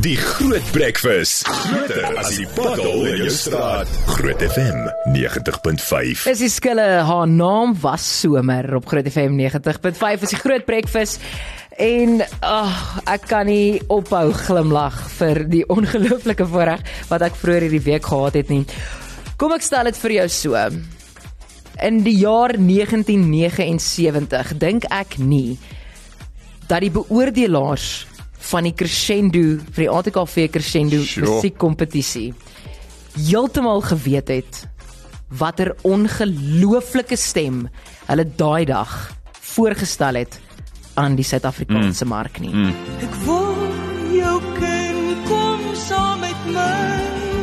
Die Groot Breakfast. Groter as die paddel in jou straat. Groot FM 90.5. Is die skille, haar naam was Somer op Groot FM 90.5 is die Groot Breakfast. En ek kan nie ophou glimlag vir die ongelooflike voorreg wat ek vroeër hierdie week gehad het nie. Kom ek stel dit vir jou so. In die jaar 1979 dink ek nie dat die beoordelaars van die Crescendo, vir die ATKV Crescendo musiekkompetisie heeltemal geweet het watter ongelooflike stem hulle daai dag voorgestel het aan die Suid-Afrikaanse mark nie. Ek wil jou ken, kom saam met my.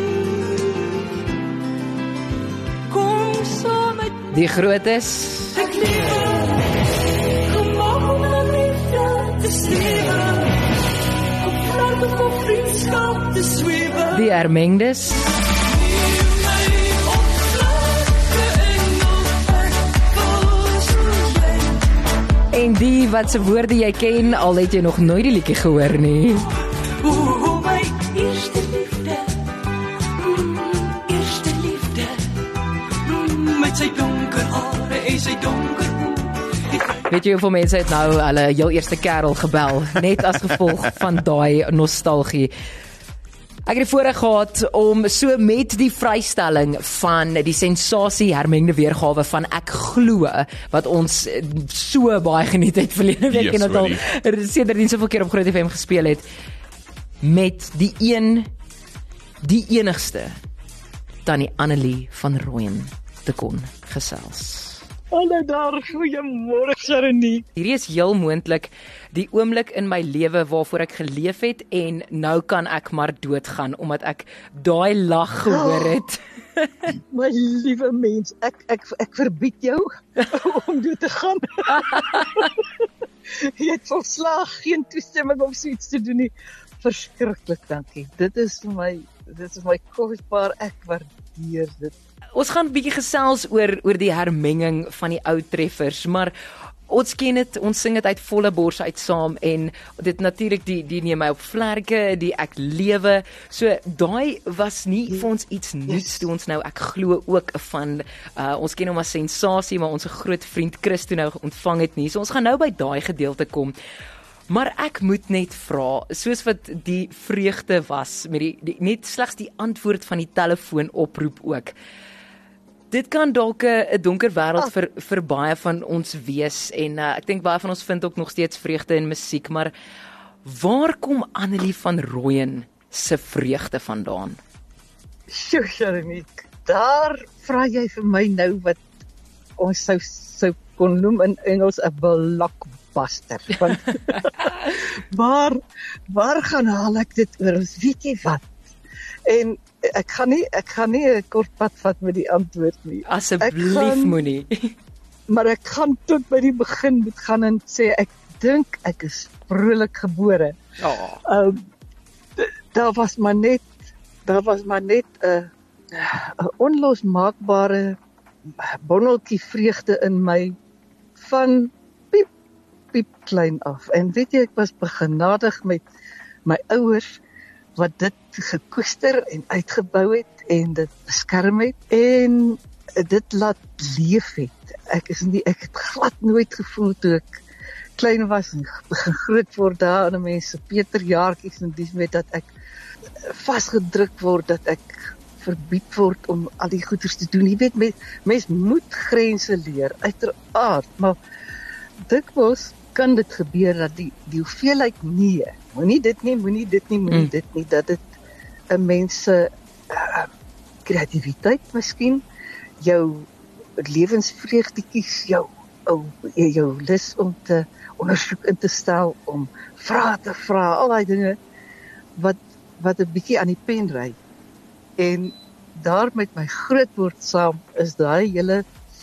Kom saam met my. Die grootes. Ek lewe, gemaak om na liefde te strewe. Op vlakke van vriendskap te zwewe. Die Hermengdes. En die wat se woorde jy ken, al het jy nog nooit die liedjie gehoor nie. My eerste liefde, eerste liefde, met sy donker hare en sy donker oë. Weet jy hoeveel mense het nou hulle heel eerste kerel gebel, net as gevolg van daai nostalgie. Ek het die voorreg gehad om so met die vrystelling van die sensasie hermengde weergawe van Ek Glo, wat ons so baie geniet het verlede week en al sedertdien soveel keer op Groot FM gespeel het, met die enigste Tannie Annelie van Rooyen te kon gesels. Hallo daar, goeiemôre Sharonie. Hierdie is heel moontlik die oomblik in my lewe waarvoor ek geleef het en nou kan ek maar doodgaan omdat ek daai lag gehoor het. My liewe mens, ek verbied jou om dood te gaan. Jy het volslaag geen toestemming om so iets te doen nie. Verskriklik, dankie. Dit is my kosbaar, ek waardeer dit. Ons gaan 'n bietjie gesels oor die hermenging van die ou treffers, maar ons ken dit, ons sing dit uit volle bors uit saam en dit natuurlik die neem my op vlerke, die Ek Lewe. So daai was nie vir ons iets nuuts toe ons nou Ek Glo ook van ons ken hom as sensasie, maar ons groot vriend Chris toe nou ontvang het nie. So ons gaan nou by daai gedeelte kom. Maar ek moet net vra, soos wat die vreugde was met die net slegs die antwoord van die telefoonoproep ook. Dit kan dalk 'n donker wêreld vir baie van ons wees en ek dink baie van ons vind ook nog steeds vreugde in musiek, maar waar kom Annelie van Rooyen se vreugde vandaan? Sjoe, Sharonie, daar vra jy vir my nou wat ons sou kon noem in Engels 'n blockbuster. Want waar gaan haal ek dit oor? Weet jy wat? En ek gaan nie 'n kort pad vat met die antwoord nie. Asseblief moenie. Maar ek gaan tot by die begin moet gaan en sê ek dink ek is vrolik gebore. Daar was maar net 'n onlosmaakbare bonneltjie vreugde in my van piep klein af. En weet jy, ek was begenadig met my ouers wat dit gekoester en uitgebou het en dit beskerm het en dit laat leef het. Ek het glad nooit gevoel toe ek klein was en begin groot word daar aan mense Peterjaartjies en dis met dat ek vasgedruk word, dat ek verbied word om al die goeders te doen. Jy weet, mens moet grense leer, uiteraard, maar dikwels kan dit gebeur dat die hoeveelheid nee, moenie dit nie, dat dit 'n mens se kreatiwiteit miskien, jou lewensvreugdetjies, jou lus om te ondersoek in te stel, om vrae te vra, al daai dinge wat 'n bietjie aan die pen ry. En daar met my grootword saam is daai hele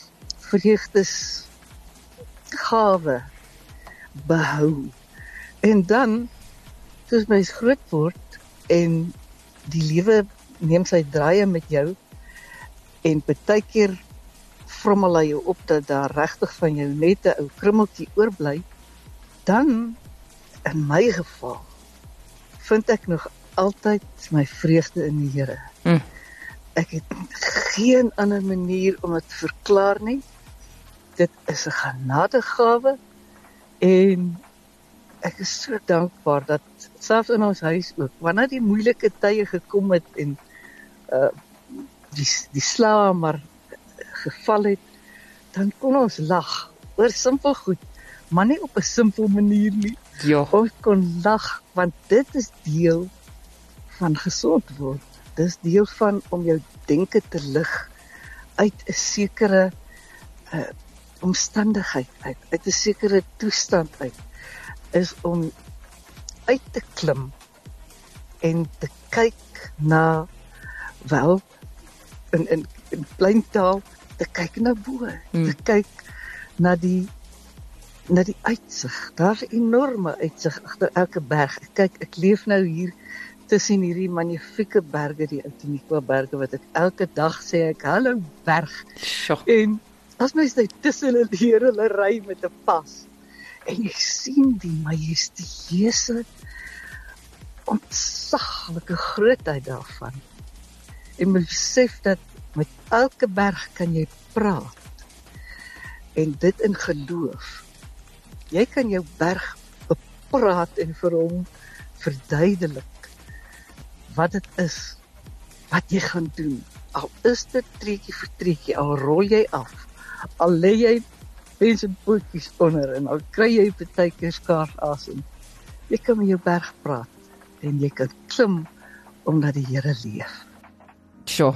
vreugdesgawe behou. En dan, soos mens groot word en die lewe neem sy draaie met jou en baie keer vrommel hy jou op dat daar regtig van jou net 'n ou krummeltjie oorbly, dan in my geval vind ek nog altyd my vreugde in die Here. Ek het geen ander manier om dit te verklaar nie. Dit is 'n genadegawe en ek is so dankbaar dat selfs in ons huis ook, wanneer die moeilike tye gekom het en die slae maar geval het, dan kon ons lag oor simpel goed, maar nie op 'n simpel manier nie. Ja. Ons kon lag, want dit is deel van gesond word. Dit is deel van om jou denke te lig uit 'n sekere omstandigheid uit 'n sekere toestand uit, is om uit te klim en te kyk na, wel, in plain taal, te kyk na bo, te kyk na die uitsig. Daar's 'n enorme uitsig agter elke berg. Ek leef nou hier tussen hierdie magnifieke berge, die Outeniqua berge, wat ek elke dag sê, hallo berg. Sjoe. En as mens net tussen hulle ry met 'n pas, en jy sien die majestueuse, ontsaglike grootheid daarvan. En mens besef dat met elke berg kan jy praat. En dit in geloof. Jy kan jou berg bepraat en vir hom verduidelik wat dit is, wat jy gaan doen. Al is dit treetjie vir treetjie, al rol jy af, al lê jy mense pootjies onder en al kry jy partykeer skaars asem. Jy kan met jou berg praat en jy kan klim omdat die Here leef. Sjoe.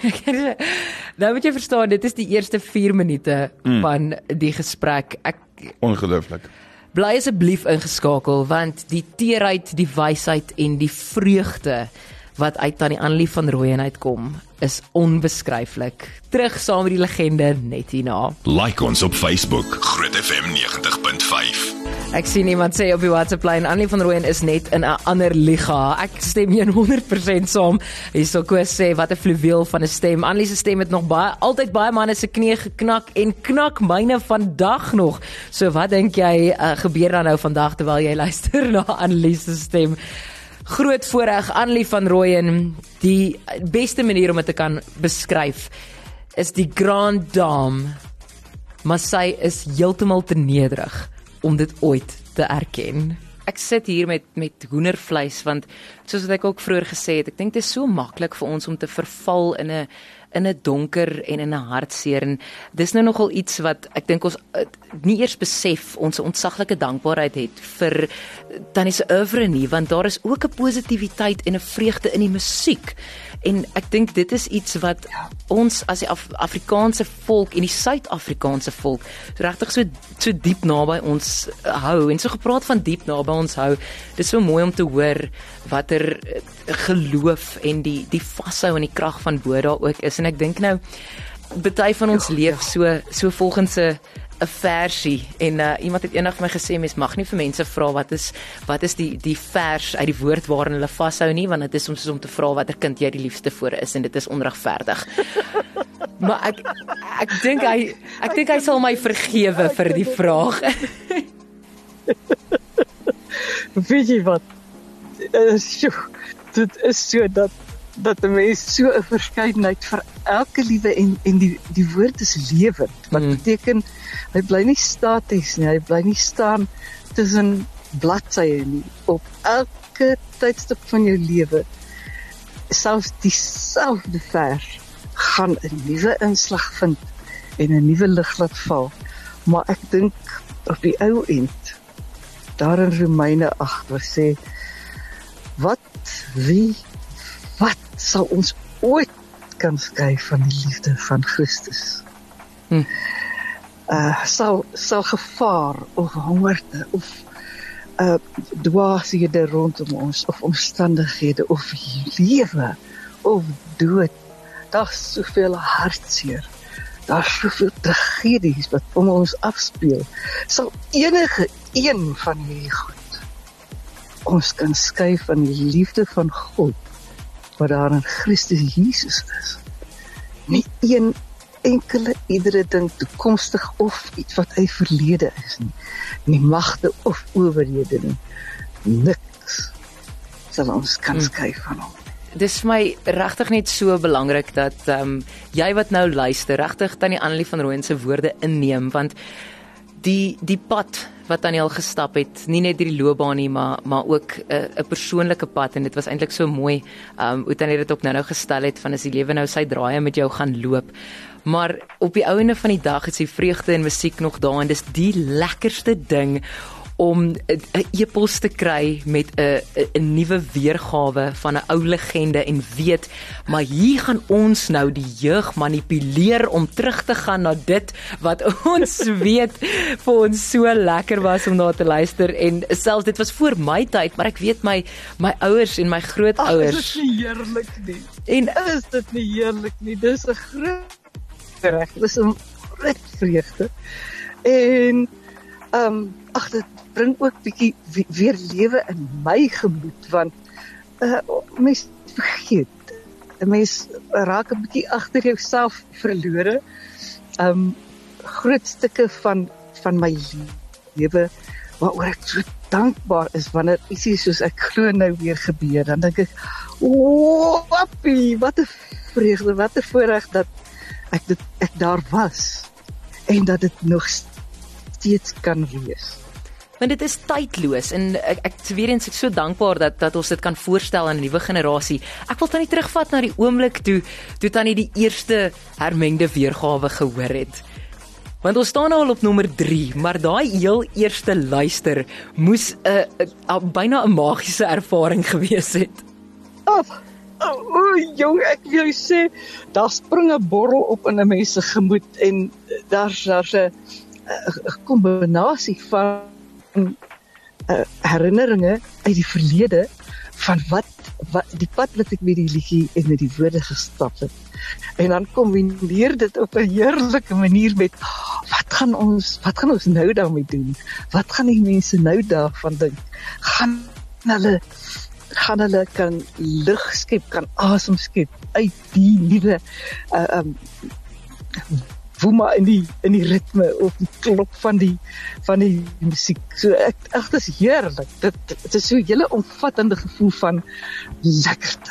Nou moet jy verstaan, dit is die eerste 4 minute van die gesprek. Ongelooflik. Bly asseblief ingeskakel, want die teerheid, die wysheid en die vreugde wat uit Tannie Annelie van Rooyen uitkom, is onbeskryflik. Terug saam met die legende net hierna. Like ons op Facebook, Groot FM 90.5. Ek sien iemand sê op die WhatsApp-lyn, Annelie van Rooyen is net in 'n ander liga. Ek stem 100% saam. Hierso Koos sê, wat 'n fluweel van 'n stem. Annelie se stem het nog altyd baie manne se knie geknak en knak myne vandag nog. So wat dink jy gebeur dan nou vandag terwyl jy luister na Annelie se stem? Groot voorreg, Annelie van Rooyen. Die beste manier om dit te kan beskryf is die Grand Dame, maar sy is heeltemal te nederig om dit ooit te erken. Ek sit hier met hoendervleis, want soos wat ek ook vroeër gesê het, ek dink dit is so maklik vir ons om te verval in 'n donker en in 'n hartseer, en dis nou nogal iets wat ek dink ons nie eers besef, ons ontsaglike dankbaarheid het vir Tannie se oeuvre nie, want daar is ook 'n positiwiteit en 'n vreugde in die musiek. En ek dink dit is iets wat ons as die Afrikaanse volk en die Suid-Afrikaanse volk regtig so diep naby ons hou. En so gepraat van diep naby ons hou, dit is so mooi om te hoor watter geloof en die vashou en die krag van bo daar ook is. En ek dink nou, baie van ons leef so volgens 'n versie, en iemand het eendag vir my gesê, mens mag nie vir mense vra wat is die vers uit die woord waarin hulle vashou nie, want dit is soms om te vra watter kind jy die liefste voor is, en dit is onregverdig. Maar ek dink hy sal my vergewe vir die vraag. Weet jy wat? Dit is so dat 'n mens so 'n verskeidenheid vir elke liewe en die woord is lewend. Wat beteken, hy bly nie staties nie, hy bly nie staan tussen bladsye nie. Op elke tydstip van jou lewe, selfs dieselfde vers, gaan 'n nuwe inslag vind en 'n nuwe lig laat val. Maar ek dink op die ou end, daar in Romeine 8 waar sê, wat sal ons ooit kan skei van die liefde van Christus? Sal gevaar of hongerte of dwaashede rondom ons, of omstandighede, of lewe, of dood. Daar's soveel hartseer, daar's soveel tragedies wat om ons afspeel. Sal enige een van hierdie goed ons kan skei van die liefde van God wat daar in Christus Jesus is? Nie een enkele iedere ding toekomstig of iets wat uit verlede is nie magte of owerhede nie, niks sal ons kan skei van hom. Dis vir my regtig net so belangrik dat jy wat nou luister, regtig Tannie Annelie van Rooyen se woorde inneem, want die pad wat Tannie al gestap het, nie net die loopbaan nie, maar ook 'n persoonlike pad, en dit was eintlik so mooi, hoe Tannie dit ook nou gestel het, van as die lewe nou sy draaie met jou gaan loop, maar op die einde van die dag is die vreugde en musiek nog daar, en dis die lekkerste ding, om 'n e-pos te kry met 'n nuwe weergawe van 'n ou legende en weet, maar hier gaan ons nou die jeug manipuleer om terug te gaan na dit wat ons weet vir ons so lekker was om na te luister, en selfs dit was voor my tyd, maar ek weet my ouers en my grootouers. Is dit nie heerlik nie? En Is dit nie heerlik nie? Dis 'n groot reg, dis 'n groot vreugde. En dit bring ook bietjie weer lewe in my gemoed, want mens vergeet, 'n mens raak 'n bietjie agter jouself verlore. Groot stukke van my lewe waaroor ek so dankbaar is wanneer ietsie soos ek glo nou weer gebeur, dan dink ek, wappie, wat 'n vreugde, wat 'n voorreg dat ek daar was en dat dit nog steeds kan wees. Want dit is tydloos, en ek weer eens ek so dankbaar dat ons dit kan voorstel aan 'n nuwe generasie. Ek wil Tannie terugvat na die oomblik toe Tannie die eerste hermengde weergawe gehoor het. Want ons staan nou al op nommer 3, maar daai heel eerste luister moes byna 'n magiese ervaring gewees het. Jong, ek wil jou sê, daar spring 'n borrel op in 'n mens se gemoed, en daar's 'n kombinasie van herinneringe uit die verlede van wat die pad wat ek met die liedjie en met die woorde gestap het. En dan kombineer dit op 'n heerlike manier met wat gaan ons nou daarmee doen? Wat gaan die mense nou daarvan dink? Gaan hulle kan lig skep, kan asem skep uit die nuwe woema in die ritme of die klop van die musiek. So dit is heerlik. Dit is so 'n hele omvattende gevoel van lekkerte.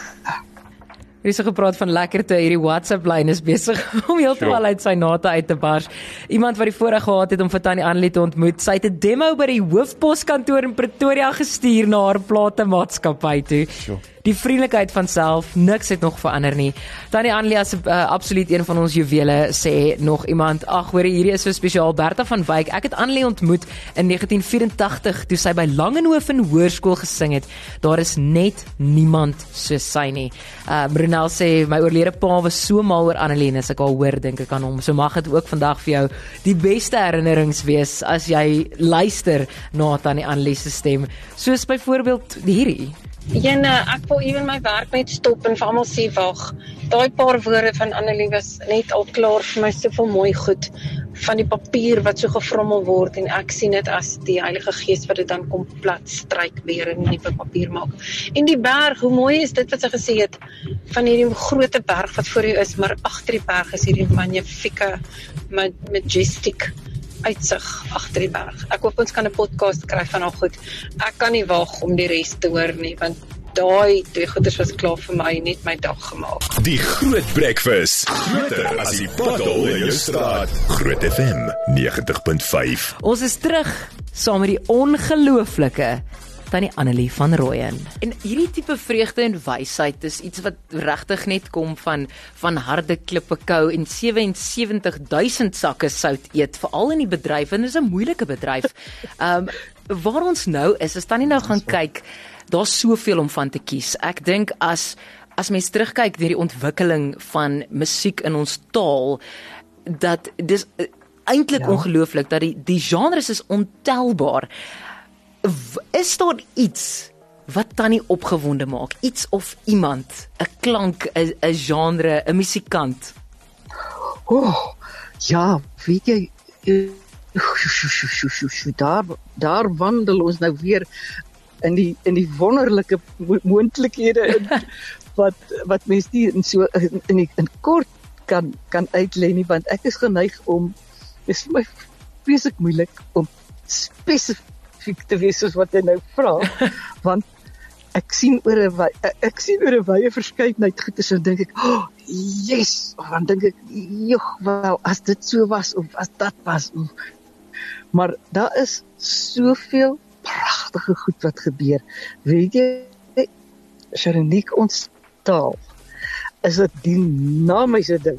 Er is gepraat van lekkerte, hierdie WhatsApp-lyn is besig om heeltemal uit sy nate uit te bars. Iemand wat die voorreg gehad het om vir Tannie Annelie te ontmoet, sy het 'n demo by die hoofposkantoor in Pretoria gestuur na haar platemaatskappy toe. Die vriendelikheid van self, niks het nog verander nie. Tannie Annelie is absoluut een van ons juwele, sê nog iemand. Ag, hoor, hierdie is so spesiaal. Bertha van Wyk, ek het Annelie ontmoet in 1984 toe sy by Langenhoven Hoërskool gesing het. Daar is net niemand soos sy nie. Brunel sê my oorlede pa was so mal oor Annelie, en as ek al hoor, dink ek aan hom. So mag dit ook vandag vir jou die beste herinnerings wees as jy luister na Tannie Annelie se stem. Soos byvoorbeeld hierdie. Ek wil ewen my werk net stop en vir almal sê wag. Daai paar woorde van Annelie was net al klaar vir my soveel mooi goed van die papier wat so gefrommel word, en ek sien dit as die Heilige Gees wat dit dan kom plat stryk weer en nuwe papier maak. En die berg, hoe mooi is dit wat sy gesê het van hierdie groot berg wat voor jou is, maar agter die berg is hierdie magnifieke, majestic uitsig agter die berg. Ek hoop ons kan 'n podcast kry van al goed. Ek kan nie wag om die res te hoor nie, want daai twee goeders was klaar vir my, net my dag gemaak. Die Groot Breakfast. Groter as die pottel in jou straat. Groot FM 90.5. Ons is terug saam met die ongelooflike Tannie Annelie van Rooyen. En hierdie tipe vreugde en wysheid is iets wat regtig net kom van harde klippe kou en 77,000 sakke sout eet, veral in die bedryf, en dit is 'n moeilike bedryf. Waar ons nou is, as Tannie nou gaan kyk, daar's soveel om van te kies. Ek dink as mens terugkyk deur die ontwikkeling van musiek in ons taal, dat dis eintlik ongelooflik dat die genres is ontelbaar. Is daar iets wat Tannie opgewonde maak? Iets of iemand, 'n klank, 'n genre, 'n musikant? Ja, weet jy, daar wandel ons nou weer in die wonderlike moontlikhede wat mense nie in kort kan uitlei nie, want ek is geneig om, dit is vir my vreeslik moeilik om spesifiek te wees soos wat jy nou vra, want ek sien oor 'n wye verskeidenheid goeders en dink ek, oh, yes, dan dink ek, joh, wel, as dit so was of as dat was, maar daar is soveel pragtige goed wat gebeur. Weet jy, Sharonique, ons taal is 'n dinamiese ding.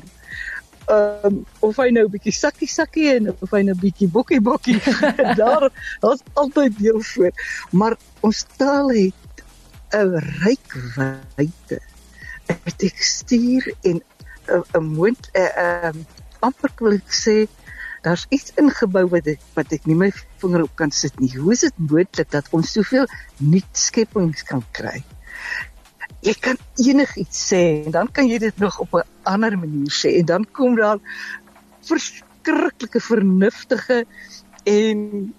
Of hy nou 'n bietjie sakkie en of hy nou 'n bietjie bokkie, daar's altyd deel voor. Maar ons taal het 'n rykwyte, 'n tekstuur en 'n amper wil ek sê, daar's iets ingebou wat ek nie my vinger op kan sit nie. Hoe is dit moontlik dat ons soveel nuut skepings kan kry? Jy kan enigiets sê en dan kan jy dit nog op 'n ander manier sê en dan kom daar verskriklike vernuftige en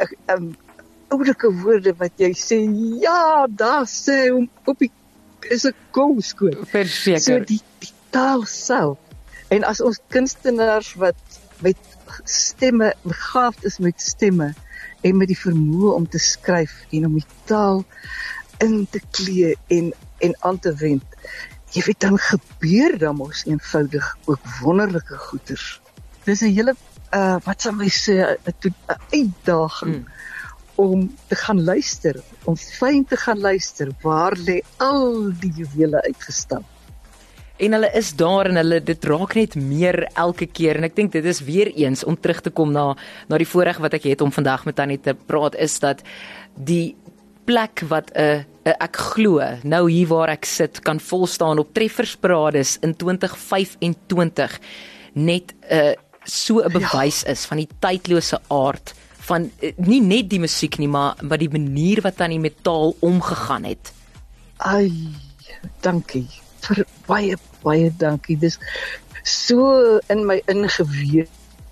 oulike woorde wat jy sê, ja, daar sê hom op die is 'n koolskoot. Verseker. So die taal self. En as ons kunstenaars wat met stemme, begaafd is met stemme en met die vermoë om te skryf en om die taal in te klee en aan te wend. Jy weet, dan gebeur dan mos eenvoudig ook wonderlike goeders. Dis 'n hele, wat sal my sê, 'n uitdaging om te gaan luister, om fyn te gaan luister, waar lê al die juwele uitgestamp. En hulle is daar en dit raak net meer elke keer en ek dink dit is weer eens om terug te kom na die voorreg wat ek het om vandag met Tannie te praat, is dat die plek wat ek glo, nou hier waar ek sit, kan volstaan op Treffersparades in 2025 net so 'n bewys is van die tydlose aard van nie net die musiek nie, maar die manier wat Tannie met taal omgegaan het. Ai, dankie. Vir baie dankie. Dis so in my ingeweef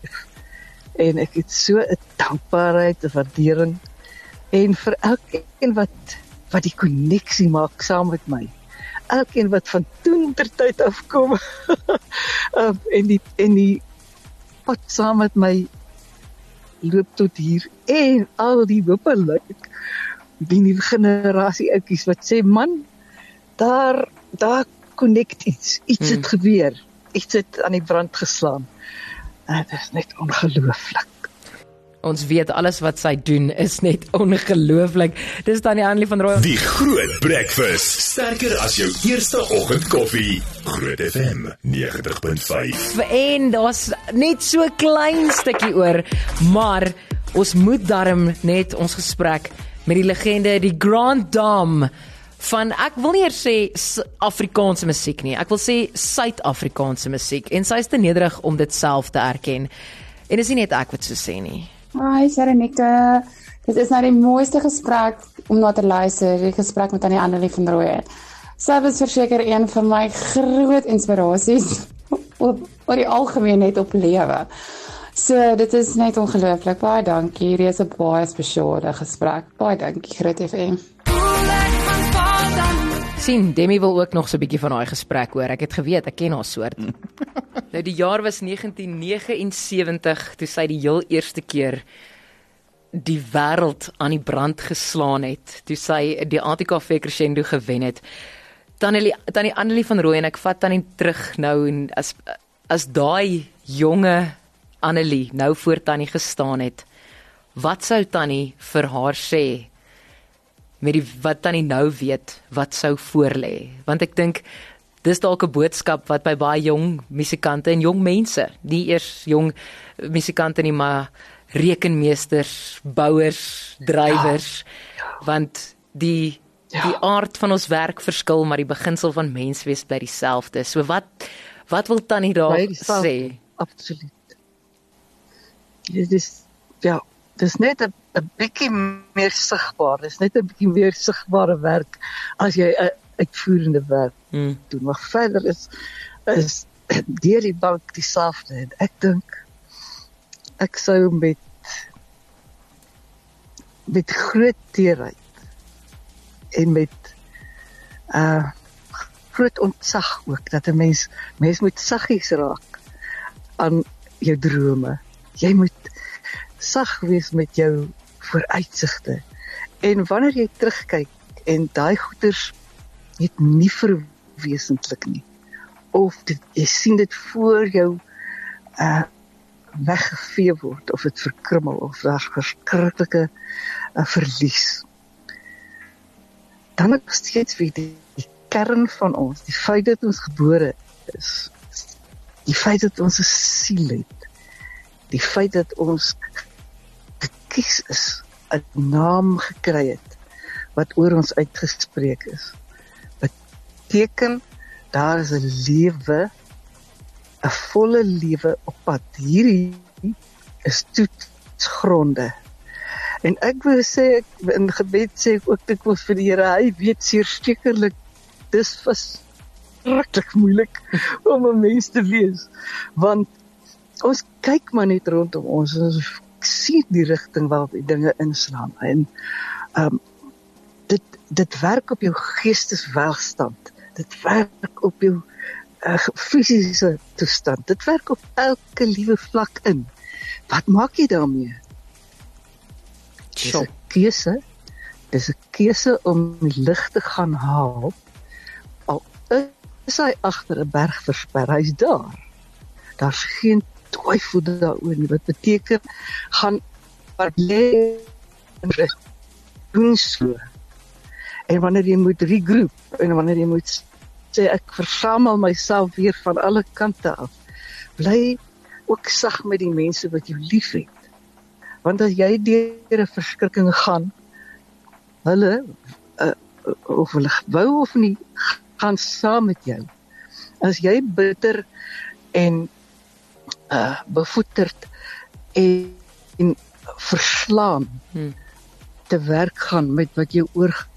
en ek het so 'n dankbaarheid, 'n waardering en vir elkeen wat die koneksie maak saam met my. Elkeen wat van toentertyd afkom en die pad saam met my loop tot hier en al die hopelik die nuwe generasie ouetjies wat sê, man, daar connect iets het gebeur, iets het aan die brand geslaan. Dit is net ongelooflik. Ons weet alles wat sy doen is net ongelooflik. Dis Tannie Annelie van Rooyen. Die Groot Breakfast, sterker as jou eerste oggendkoffie. Groot FM 90.5. En daar's net so 'n klein stukkie oor, maar ons moet darm net ons gesprek met die legende, die Grand Dame van, ek wil nie eers sê Afrikaanse musiek nie, ek wil sê Suid-Afrikaanse musiek, en sy is te nederig om dit self te erken. En dis nie net ek wat so sê nie. Hi Sharonique, dit is nou die mooiste gesprek om na te luister, die gesprek met Tannie Annelie van Rooyen. Sy was verseker een van my groot inspirasies oor die algemeen net op lewe. So dit is net ongelooflik, baie dankie, hier is 'n baie spesiale gesprek, baie dankie Groot FM. Sien, Demi wil ook nog so 'n bietjie van daai gesprek hoor. Ek het geweet, ek ken haar soort. Nou die jaar was 1979 toe sy die heel eerste keer die wêreld aan die brand geslaan het, toe sy die ATKV Crescendo gewen het. Tannie Annelie van Rooyen, ek vat Tannie terug nou, en as daai jonge Annelie nou voor Tannie gestaan het, wat sou Tannie vir haar sê? Met wat Tannie nou weet, wat sou voorlê? Want ek dink, dis dalk 'n boodskap wat by baie jong musikante en jong mense, nie eers jong musikante nie, maar rekenmeesters, bouers, drywers, want die aard van ons werk verskil, maar die beginsel van menswees bly dieselfde. So wat wil Tannie daar sê? Absoluut. Dis net 'n bietjie meer sigbaar. Dis net 'n bietjie meer sigbare werk as jy 'n uitvoerende werk doen. Maar verder is deur die bank dieselfde. En ek dink ek sou met groot teerheid en met groot ontzag ook, dat 'n mens moet saggies raak aan jou drome. Jy moet sag wees met jou vooruitsigte. En wanneer jy terugkyk en daai goeders het nie verwesentlik nie. Of jy sien dit voor jou weggevee word, of dit verkrummel, of daar verskriklike verlies. Dan nog steeds weer die kern van ons, die feit dat ons gebore is, die feit dat ons 'n siel het, die feit dat ons gekies is, 'n naam gekry het, wat oor ons uitgespreek is, beteken, daar is 'n lewe, 'n volle lewe op pad. Hierdie is toetsgronde. En ek wil sê, in gebed sê ek ook dikwels vir die Here, hy weet sekerlik, dis verskriklik moeilik om 'n mens te wees, want ons kyk maar net rondom ons, en ons sien die rigting waarop die dinge inslaan, en dit werk op jou geesteswelstand, dit werk op jou fisiese toestand, dit werk op elke liewe vlak in. Wat maak jy daarmee? Dis 'n keuse, dis 'n keuse om die lig te gaan haal, al is hy agter 'n berg versper, hy's daar. Daar's geen twyfel daaroor nie, wat beteken, gaan wat lê en doen so. En wanneer jy moet regroup, en wanneer jy moet sê, ek versamel myself weer van alle kante af, bly ook sag met die mense wat jou lief het. Want as jy deur 'n verskrikking gaan, hulle, of hulle wou of nie, gaan saam met jou. As jy bitter en bevoeterd en verslaan te werk gaan met wat jou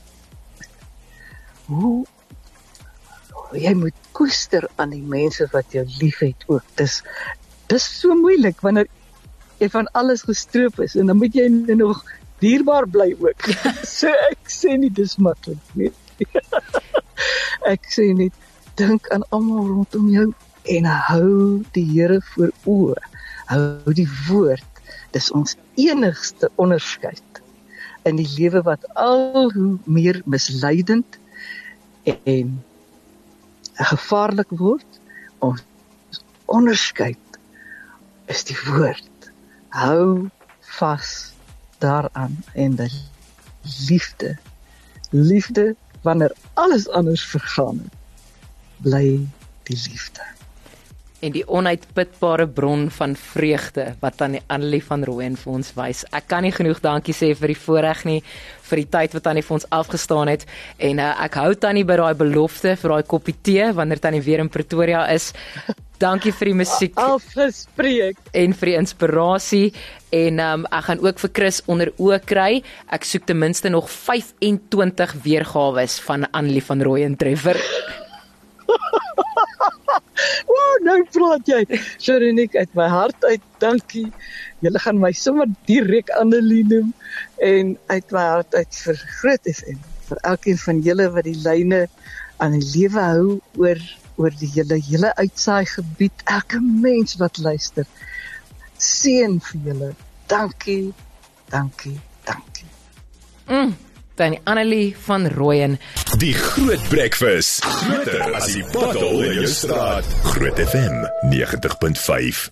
hoe jy moet koester aan die mense wat jou lief het ook. Dis so moeilik wanneer jy van alles gestroop is, en dan moet jy nog dierbaar bly ook. So ek sê nie dis maklik nie. Ek sê net, dink aan almal rondom jou, en hou die Here voor oë. Hou die woord. Dis ons enigste onderskeid in die lewe wat al hoe meer misleidend en gevaarlik word. Ons onderskeid is die woord. Hou vas daaraan, en die liefde wanneer alles anders vergaan het, bly die liefde. En die onuitputbare bron van vreugde wat Annelie van Rooyen vir ons wys. Ek kan nie genoeg dankie sê vir die voorreg nie, vir die tyd wat Tannie vir ons afgestaan het, en ek hou Tannie by daai belofte vir daai koppie tee wanneer Tannie weer in Pretoria is. Dankie vir die musiek afgespreek en vir die inspirasie, en ek gaan ook vir Chris onder oë kry. Ek soek ten minste nog 25 weergawes van Annelie van Rooyen treffer. Nou praat jy, Sharonik, uit my hart uit, dankie. Julle gaan my sommer direk Annelie noem, en uit my hart uit vir Groot FM, vir elkeen van julle wat die lyne aan die lewe hou oor die hele uitsaai gebied, elke mens wat luister. Seën vir julle. Dankie, dankie, dankie. Tannie Annelie van Rooyen. Die Groot Breakfast. Groter as die paddel in jou straat. Groot FM 90.5.